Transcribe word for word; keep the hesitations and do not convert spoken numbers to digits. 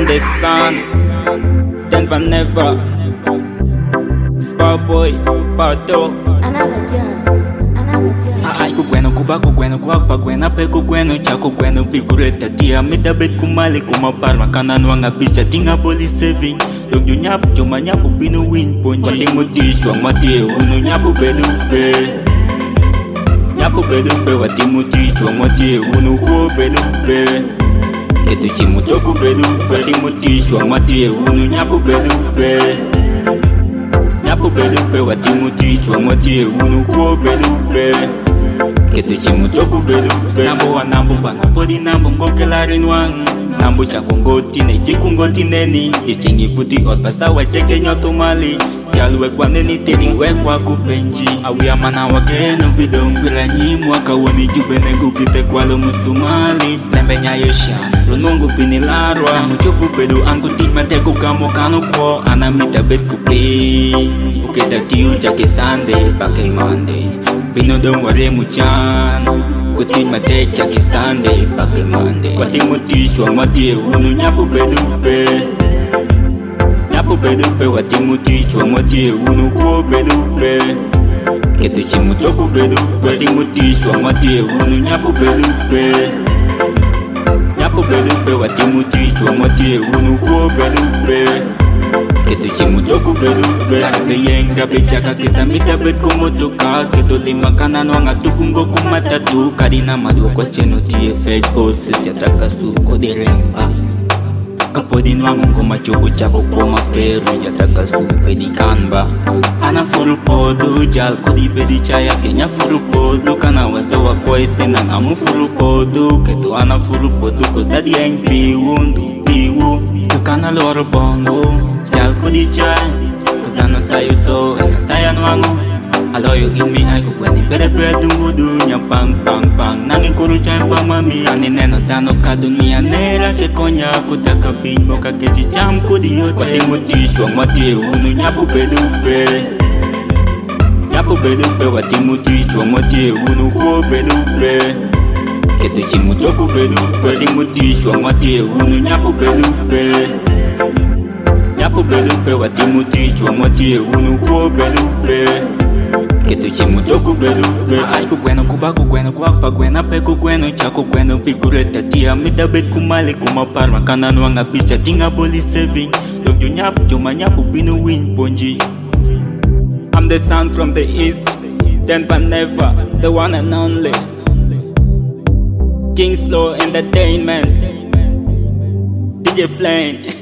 I'm the sun, then but never. Sparboy, Pato. Another jazz, another jazz. Ay kukweno kuba kukweno kwakpa kwena pe kukweno cha kukweno pikureta tia mida bet kumali kumaparma kananwa nga picha tinga boli saving dong yo nyapu choma nyapu binu win ponji wati mutishwa mwatie unu nyapu bedupe nyapu bedupe wati mutishwa mwatie unu kuo bedupe ketu chimu choku bedupe wati mutishwa mwatie unu nyapu bedupe nyapu bedupe wati mutishwa mwatie unu kuo bedupe ketu chimu choku bedupe nambo wa nambo pa nambo di nambo ngoke larinwang nambo chako ngoti ne chiku ngoti neni jichingi puti ot basa wa cheke nyoto mali jalwe kwa neni tini we kwa kupenji awi amana wa kenu bidong bila nyimu waka wani jube nengu kite kwa lo musumali lembe nyayo shan runungu pini larwa namu choku bedu angu tima teku kamo kano kwa anamita bet kupi uketa tiu chake Sunday pake Monday Bino dong ware muchan kuti mate chaki Sunday pake Monday wati mutishwa mwatie unu nyapu bedupe nyapu bedupe wati mutishwa mwatie unu kuo bedupe ketu chimu choku bedupe wati mutishwa mwatie unu nyapu bedupe nyapu bedupe wati mutishwa mwatie unu kuo bedupe ketu chimu choku bedupe Be yenga be chaka kita mita bet kumotoka ketu lima kanan wanga tukungo kumatatu karina madwa kwa cheno tie fake bosses yataka suko diremba kapodin wangu ngoma choku chako kwa maperu yataka supe di kanba ana furu podu jal kodi bedi chaya kenya furu podu kana wazawa kwa ise nang amu furu podu ketu ana furu podu kozadi yang piwu ndu piwu tukana loro bongo jal kodi chaya Zana sayo so, ena saya nuango Aloyo imi ay kukweni pere pere dungudu Nya pang pang pang, nangi kuru chay pang mami Ani neno tano ka dunia nera ke konya Kutaka bingo ka kechi cham kudiyote Kwati mutishwa mwatie unu nyapu bedupe Nyapu bedupe wati mutishwa mwatie unu kuo bedupe Ketu chimu choku bedupe Wati mutishwa mwatie unu nyapu bedupe Nyapu bedupe wati mutishwa mwatie unu kuo bedupe ketu chimu choku bedupe ay kukweno kuba kukweno kwakpa kwena pe kukweno cha kukweno pikureta tia mida bet kumali kumaparma kananwa nga picha tinga boli saving dong yo nyapu choma nyapu binu win ponji I'm the sun from the east then but never the one and only King Slow Entertainment D J Flame